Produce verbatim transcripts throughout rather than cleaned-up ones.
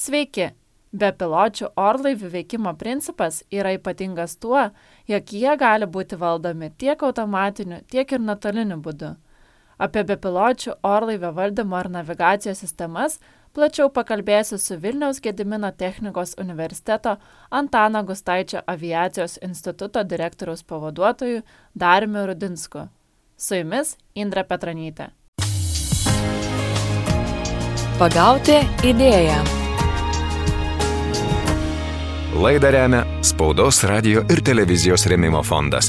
Sveiki! Bepiločių orlaivių veikimo principas yra ypatingas tuo, jog jie gali būti valdomi tiek automatiniu, tiek ir nuotoliniu būdu. Apie bepiločių orlaivio valdymo ir navigacijos sistemas plačiau pakalbėsiu su Vilniaus Gedimino technikos universiteto Antano Gustaičio aviacijos instituto direktoriaus pavaduotoju Dariumi Rudinsku. Su jumis Indrė Petronytė. Pagauti idėją. Laidą remia Spaudos, radijo ir televizijos rėmimo fondas.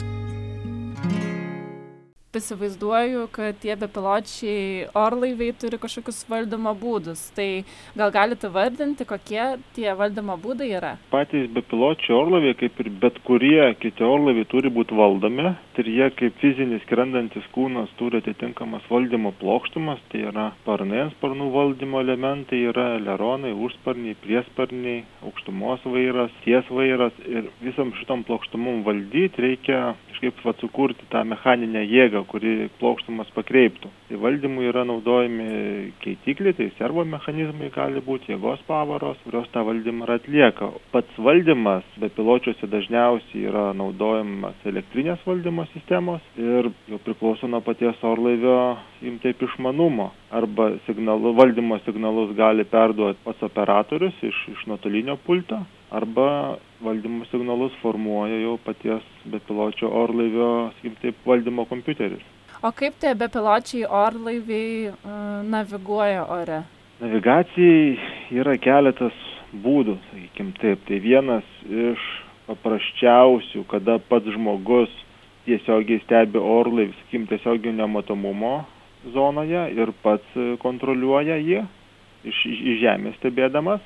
Įsivaizduoju, kad tie bepiločiai orlaiviai turi kažkokius valdymo būdus. Tai gal galite vardinti, kokie tie valdymo būdai yra? Patys bepiločiai orlaiviai, kaip ir bet kurie kiti orlaiviai, turi būti valdomi. Ir jie kaip fizinis skrendantis kūnas turi atitinkamas valdymo plokštumas. Tai yra sparnai, sparnų valdymo elementai, yra eleronai, užsparniai, priesparniai, aukštumos vairas, ties vairas. Ir visam šitom plokštumom valdyti reikia kažkaip vat sukurti tą mechaninę jėgą, kuri plokštumas pakreiptų. Tai valdymui yra naudojami keitikliai, tai servo mechanizmai gali būti, jėgos pavaros, kurios tą valdymą atlieka. Pats valdymas bepiločiuose dažniausiai yra naudojamas elektrinės valdymo sistemos ir jau priklauso nuo paties orlaivio im taip išmanumo. Arba signalu, valdymo signalus gali perduoti pats operatorius iš, iš nuotolinio pulto, arba valdymo signalus formuoja jau paties bepiločio orlaivio, sakykim taip, valdymo kompiuteris. O kaip tie bepiločiai orlaiviai uh, naviguoja ore? Navigacijai yra keletas būdų, sakykim taip. Tai vienas iš paprasčiausių, kada pats žmogus tiesiogiai stebi orlaivį, sakykim, tiesioginio matomumo zonoje ir pats kontroliuoja jį iš, iš žemės stebėdamas.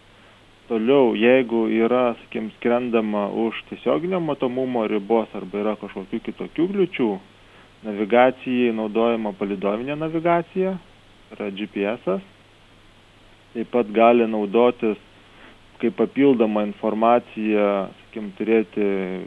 Toliau, jeigu yra, sakykim, skrendama už tiesioginio matomumo ribos arba yra kažkokių kitokių kliūčių, navigacijai naudojama palydovinė navigacija, yra G P S-as. Taip pat gali naudotis kaip papildoma informacija, sakykim, turėti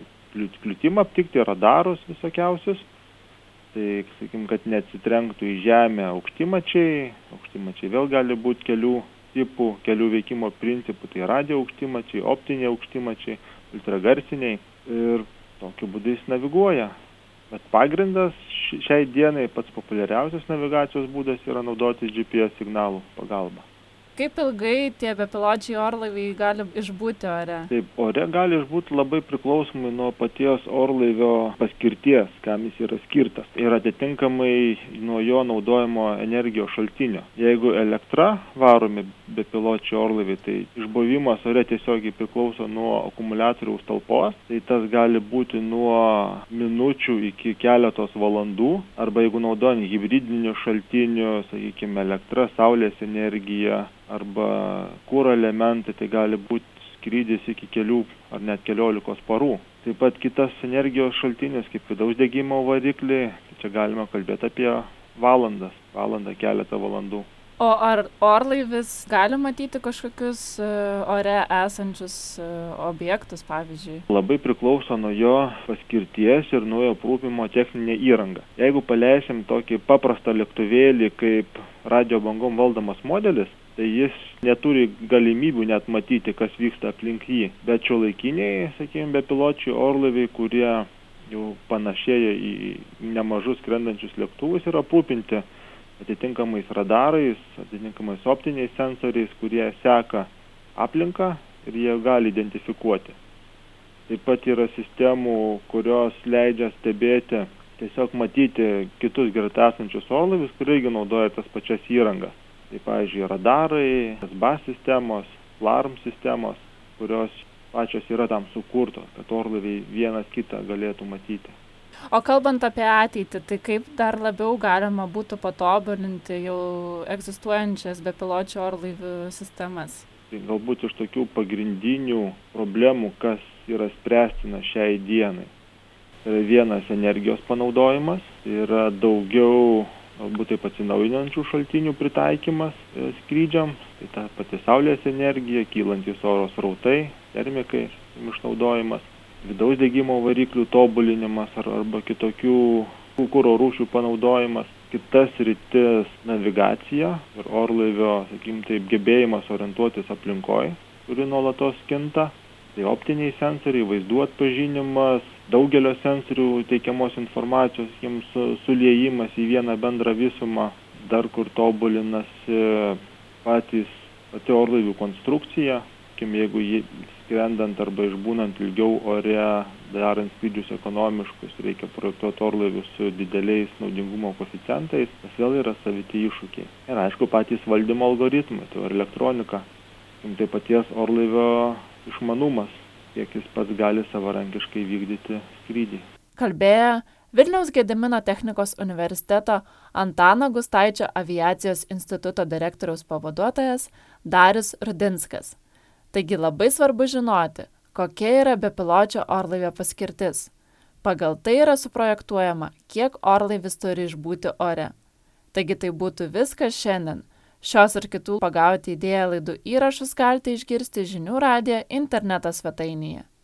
kliūtimą aptikti, radarus visokiausius. Tai, sakykim, kad neatsitrenktų į žemę aukštimačiai. Aukštimačiai vėl gali būti kelių tipų, kelių veikimo principų, tai radio aukštimačiai, optiniai aukštimačiai, ultragarsiniai ir tokiu būdu jis naviguoja. Bet pagrindas šiai dienai pats populiariausias navigacijos būdas yra naudotis G P S signalų pagalba. Kaip ilgai tie bepiločiai orlaiviai gali išbūti ore? Taip, ore gali išbūti labai priklausomai nuo paties orlaivio paskirties, kam jis yra skirtas. Ir atitinkamai nuo jo naudojimo energijos šaltinio. Jeigu elektra varomi bepiločiai orlaiviai, tai išbuvimas ore tiesiogiai priklauso nuo akumuliatoriaus talpos. Tai tas gali būti nuo minučių iki keletos valandų. Arba jeigu naudojant hibridinių šaltinių, sakykime, elektra, saulės energija, arba kuro elementai, tai gali būti skrydis iki kelių ar net keliolikos parų. Taip pat kitas energijos šaltinis, kaip vidaus degimo varikliai, tai čia galima kalbėti apie valandas, valandą, keletą valandų. O ar orlaivis gali matyti kažkokius uh, ore esančius uh, objektus, pavyzdžiui? Labai priklauso nuo jo paskirties ir nuo jo aprūpinimo techninė įranga. Jeigu paleisim tokį paprastą lėktuvėlį kaip radio bangom valdomas modelis, tai jis neturi galimybių net matyti, kas vyksta aplink jį. Bet šiuolaikiniai, sakykime, bepiločiai orlaiviai, kurie jau panašėja į nemažus skrendančius lėktuvus, yra aprūpinti atitinkamais radarais, atitinkamais optiniais sensoriais, kurie seka aplinką ir jie gali identifikuoti. Taip pat yra sistemų, kurios leidžia stebėti, tiesiog matyti kitus greta esančius orlaivius, kurie irgi naudoja tas pačias įrangas. Tai, pavyzdžiui, radarai, S B A sistemos, alarm sistemos, kurios pačios yra tam sukurtos, kad orlaiviai vienas kitą galėtų matyti. O kalbant apie ateitį, tai kaip dar labiau galima būtų patobulinti jau egzistuojančias bepiločių orlaivių sistemas? Tai galbūt iš tokių pagrindinių problemų, kas yra spręstina šiai dienai. Tai yra vienas energijos panaudojimas, tai yra daugiau galbūt taip atsinaujinančių šaltinių pritaikymas skrydžiam, tai ta pati saulės energija, kylantys oro srautai, termikai išnaudojimas, vidaus degimo variklių tobulinimas ar, arba kitokių kuro rūšių panaudojimas. kitas sritis navigacija ir orlaivio, sakykim, taip, gebėjimas orientuotis aplinkoje, kuri nuolatos kinta. Tai optiniai sensoriai, vaizdų atpažinimas, daugelio sensorių teikiamos informacijos, jiems suliejimas į vieną bendrą visumą, dar kur tobulinasi patys pati orlaivių konstrukcija, jeigu jį skrendant arba išbūnant ilgiau ore, darant skrydžius ekonomiškus, reikia projektuoti orlaivius su dideliais naudingumo koeficientais, tas vėl yra saviti iššūkiai. Ir aišku, patys valdymo algoritmai, tai ir elektronika, tai paties orlaivio išmanumas, kiek jis pats gali savarankiškai vykdyti skrydį. Kalbėjo Vilniaus Gedimino technikos universiteto Antano Gustaičio aviacijos instituto direktoriaus pavaduotojas Darius Rudinskas. Taigi labai svarbu žinoti, kokia yra bepiločio orlaivio paskirtis. Pagal tai yra suprojektuojama, kiek orlaivis turi išbūti ore. Taigi tai būtų viskas šiandien. Šios ir kitų pagauti idėją laidų įrašus galite išgirsti žinių radijo interneto svetainėje.